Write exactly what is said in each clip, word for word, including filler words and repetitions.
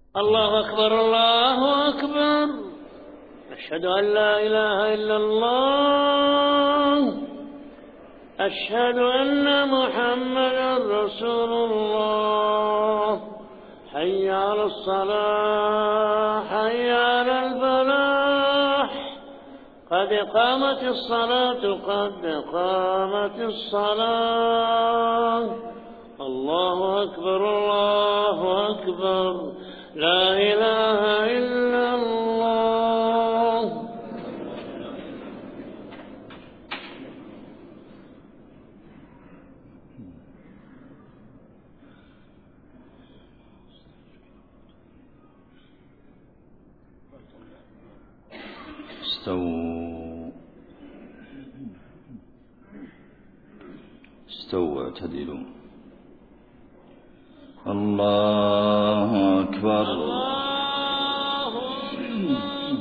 الله أكبر الله أكبر. أشهد أن لا إله إلا الله. أشهد أن محمدا رسول الله. حي على الصلاة حي على الفلاح. قد قامت الصلاة قد قامت الصلاة. الله أكبر الله أكبر. لا إله إلا الله. استووا استووا اعتدلوا. الله أكبر. الله أكبر.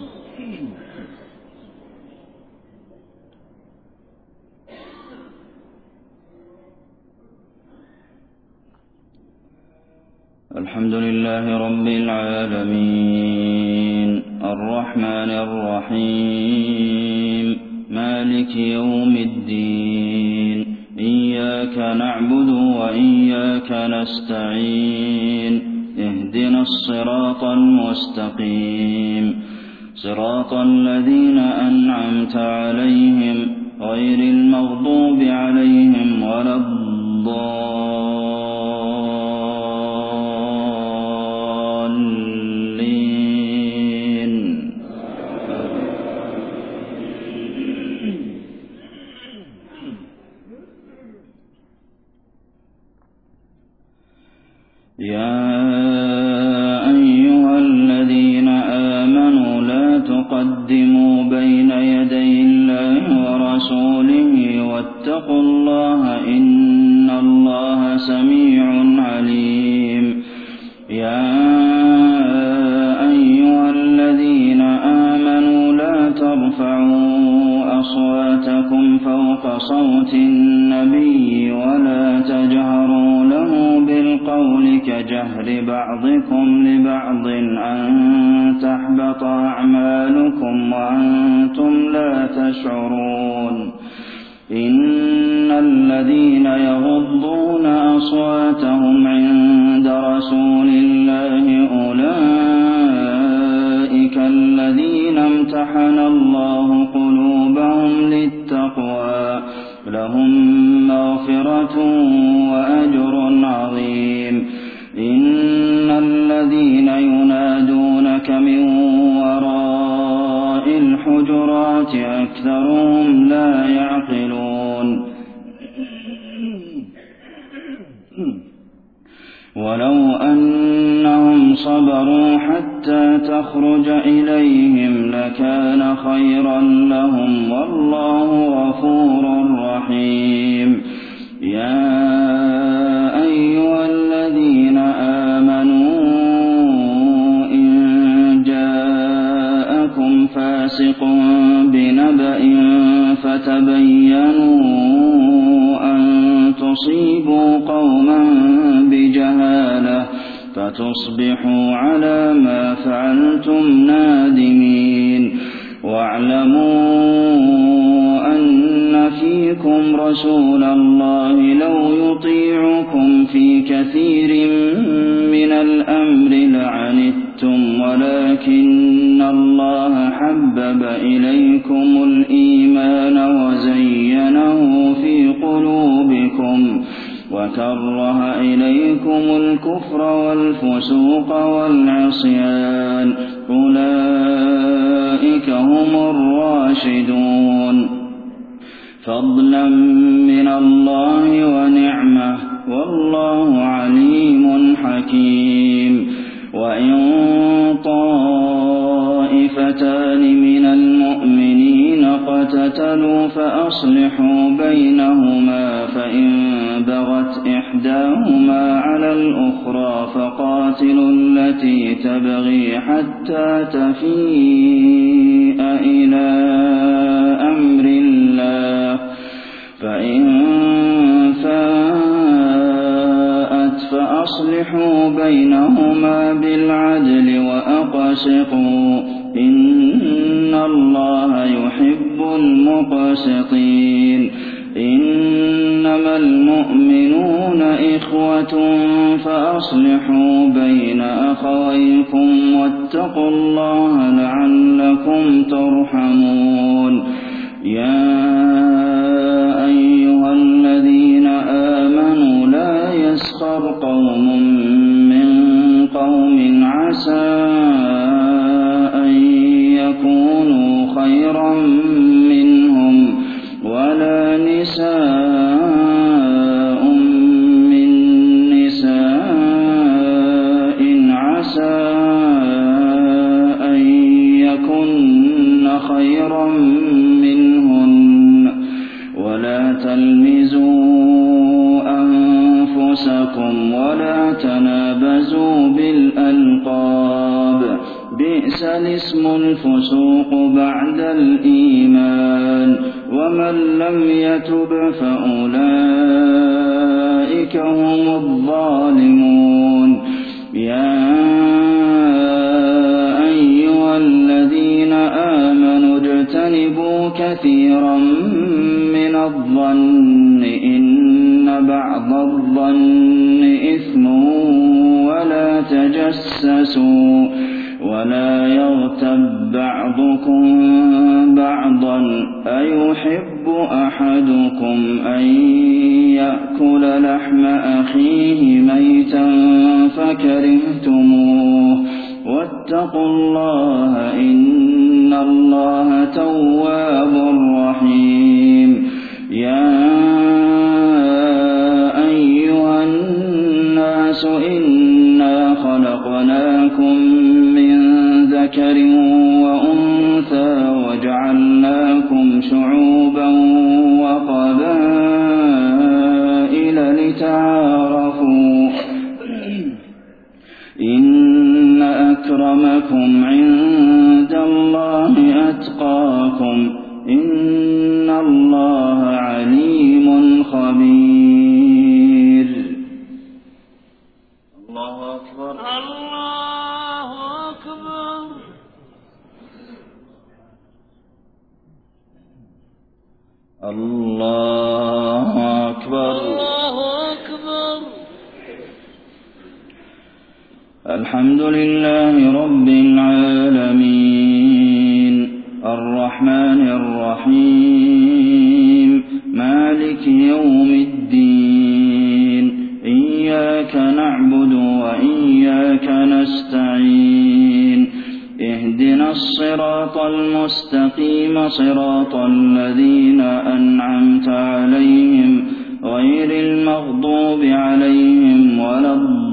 الحمد لله رب العالمين الرحمن الرحيم مالك يوم الدين. إياك نعبد وإياك نستعين. اهدنا الصراط المستقيم صراط الذين أنعمت عليهم غير المغضوب عليهم ولا الضالين. يا أيها الذين آمنوا لا تقدموا بين يدي الله ورسوله واتقوا الله إن الله سميع عليم. يا أيها الذين آمنوا لا ترفعوا أصواتكم فوق صوت النبي ولا تجهروا له بالقول كجهر بعضكم لبعض أن تحبط أعمالكم وأنتم لا تشعرون. إن الذين يغضون أصواتهم عند رسول الله أولئك الذين امتحن الله قلوبهم للتقوى لهم مغفرة وأجر عظيم. إن الذين ينادونك من وراء الحجرات أكثرهم لا يعقلون. ولو أنهم صبروا حتى تخرج إليهم لكان خيرا لهم والله غفور رحيم. يا أيها الذين آمنوا إن جاءكم فاسق بنبأ فتبينوا أن تصيبوا قوما بجهالة فتصبحوا على ما فعلتم نادمين. واعلموا أن فيكم رسول الله لو يطيعكم في كثير من الأمر لعنتم ولكن الله حبب إليكم الإيمان وزينه في قلوبكم وكره إليكم الكفر والفسوق والعصيان أولئك هم الراشدون. فضلا من الله ونعمة والله عليم حكيم. وإن طائفتان من المؤمنين اقتتلوا فأصلحوا بينهما فإن بغت إحداهما على الأخرى فقاتلوا التي تبغي حتى تفيء إلى أمر الله فإن فاءت فأصلحوا بينهما بالعدل وأقسطوا إن الله يحب المقسطين إنما المؤمنون إخوة فأصلحوا بين أخويكم واتقوا الله لعلكم ترحمون يا أيها الذين آمنوا لا يسخر قوم من قوم عسى أن يكونوا خيرا منهم ولا نساء من نساء عسى أن يكن خيرا منهن ولا تلمزوا أنفسكم ولا تنابزوا بالألقاب بئس الاسم الفسوق بعد الإيمان ومن لم يتب فأولئك هم الظالمون يا أيها الذين آمنوا اجتنبوا كثيرا من الظن إن بعض الظن إثم ولا تجسسوا ولا يغتب بعضكم بعضا أيحب أحدكم أن يأكل لحم أخيه ميتا فكرهتموه واتقوا الله إن الله تواب رحيم يا أيها الناس إنا خلقناكم من ذكر وأنثى وجعلناكم شعوبا وقبائل لتعارفوا إن أكرمكم عند الله أتقاكم إن الله عليم خبير الله أكبر الله أكبر الله أكبر الله أكبر الحمد لله رب العالمين الرحمن الرحيم مالك يوم الدين إياك نعبد وإياك نستعين اهدنا الصراط المستقيم صراط الذين أنعمت عليهم غير المغضوب عليهم ولا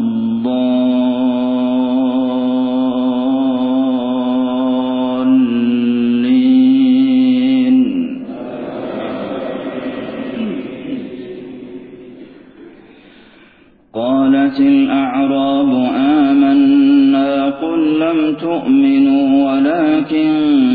الضالين قالت الأعراب آمنا قل لم تؤمنوا ولكن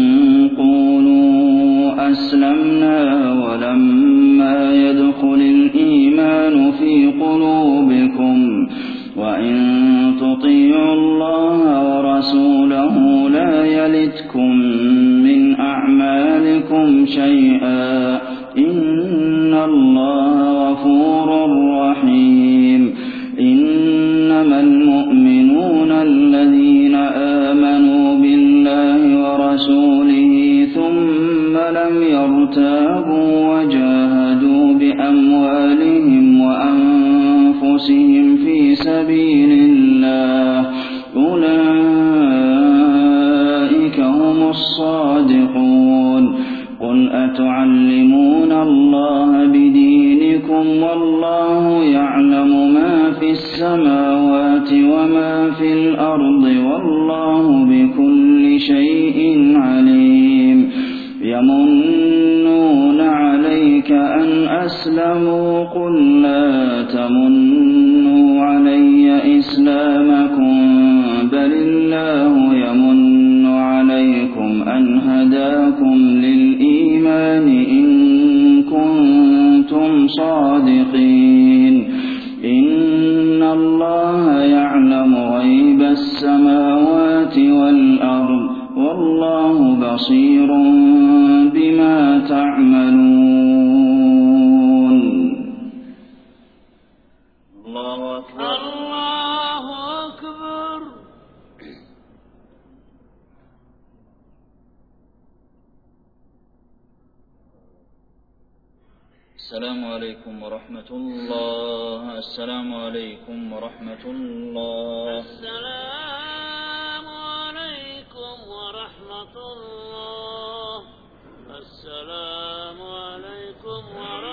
قولوا أسلمنا ولما يدخل الإيمان في قلوبكم وإن تطيعوا الله ورسوله لا يلتكم من أعمالكم شيئا إن الله غفور رحيم إنما المؤمنون الذين آمنوا بالله ورسوله ثم لم يرتابوا وجاهدوا بأموالهم وأنفسهم في سبيل الله أولئك هم الصادقون قل أتعلمون الله بدينكم والله يعلم ما في السماوات وما في الأرض والله بكل شيء عليم يمنون عليك أن أسلموا قل لا تمنوا علي إسلامكم بل الله يمن عليكم أن هداكم للإيمان إن كنتم صادقين إن الله السماوات والأرض والله بصير بما تعملون. الله أكبر. الله أكبر. السلام عليكم ورحمة الله. السلام عليكم ورحمة الله. السلام عليكم ورحمة الله. السلام عليكم ورحمة الله.